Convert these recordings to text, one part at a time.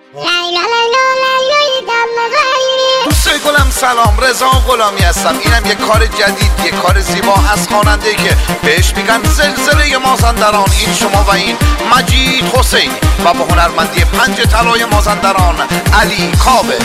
دوستای گلم سلام، رضا غلامی هستم. اینم یه کار جدید، یه کار زیبا از خواننده که بهش میگن زلزله مازندران. این شما و این مجید حسینی و با هنرمندی پنج طلای مازندران علی کاوه.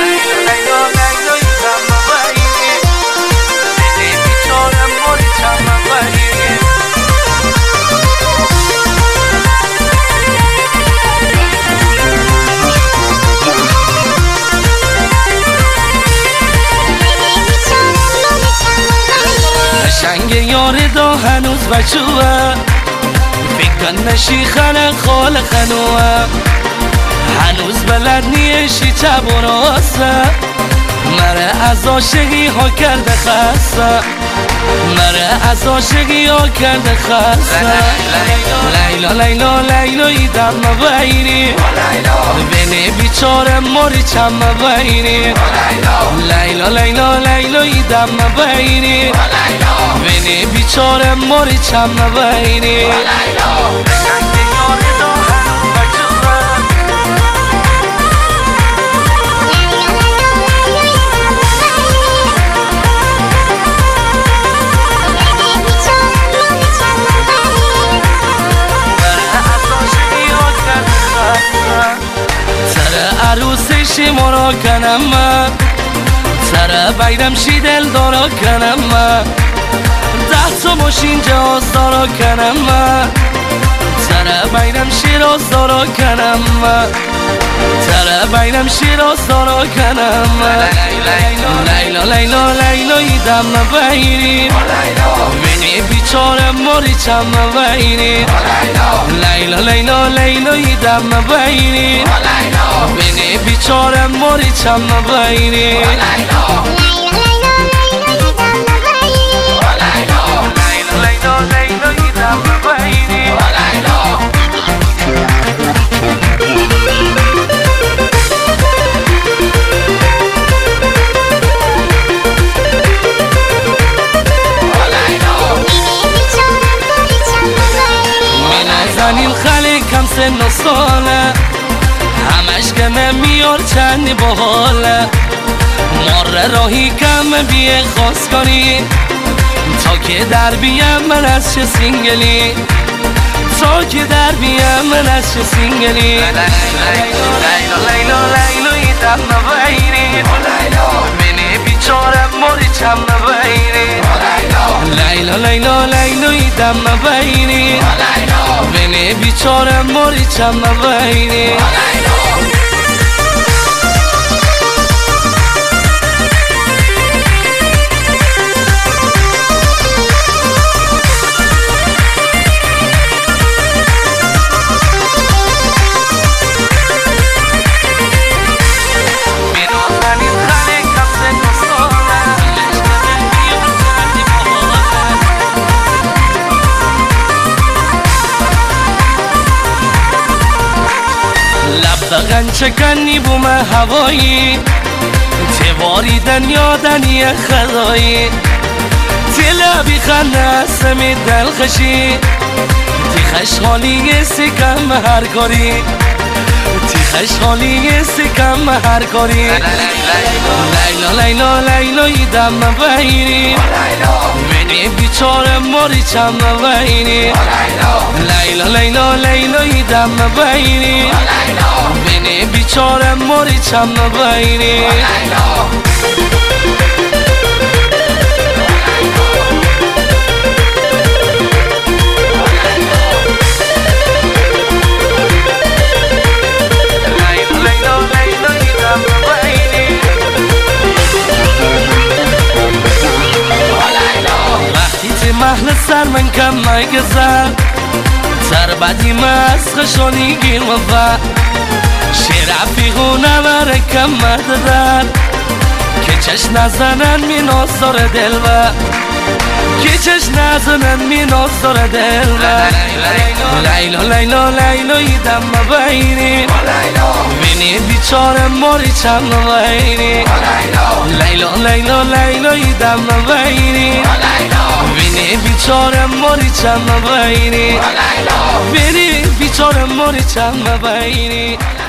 شنگ یار دا هنوز بچوه فکر نشی خانه خال خنوه هنوز بلد نیشی چپ و راسته مره از عاشقی ها کرده خسته مره از عاشقی ها کرده خسته لیلا لیلا لیلای دم بینی بینی بیچاره ماری چم بینی لیلا لیلا لیلای دم بینی بینی بیچاره ماری چم بینی عروسشی مرا کنم من سر بیدم شی دل دارا کنم من 10 تا ماشین جهاز دارا کنم من سر بیدم شیراز دارا کنم من سر بیدم شیراز دارا کنم من لیلا لیلا لیلای دم بینی بینی بیچاره ماری چم بینی لیلا لیلا لیلای دم بینی بینی بیچاره ماری چم بینی زنین خالی کم سن و ساله همش گمه میار چندی باحاله مار راهی کم بیه خواست کنی تا که در بیم من از چه سینگلی تا که در بیم من از چه سینگلی لیلا لیلا لیلای دم بینی بینی بیچاره ماری چم بینی لیلا لیلا لیلای دم بینی بینی بیچاره ماری چم بینی دقن چکنی بوم هوایی تواریدن یادنی خدایی تلابی خنده سمی دلخشی تی خشحالی سکم هر کاری تی خشحالی سکم هر کاری لیلا لیلا لیلای دم بینی بینی بیچاره ماری چم بینی لیلا لیلا لیلای دم بینی بینی بیچاره ماری چم بینی محل سر من کم مگذر سر بدی مسخشانی گیر وفا شیر عفیقونه بره کم مددر که چش نزنن می ناز داره دل و که چش نزنن می ناز داره دل و لیلا لیلا لیلای دم بینی بینی بیچاره ماری چم بینی لیلا لیلا لیلای دم بینی بینی بیچاره ماری چم بینی بینی بیچاره ماری چم بینی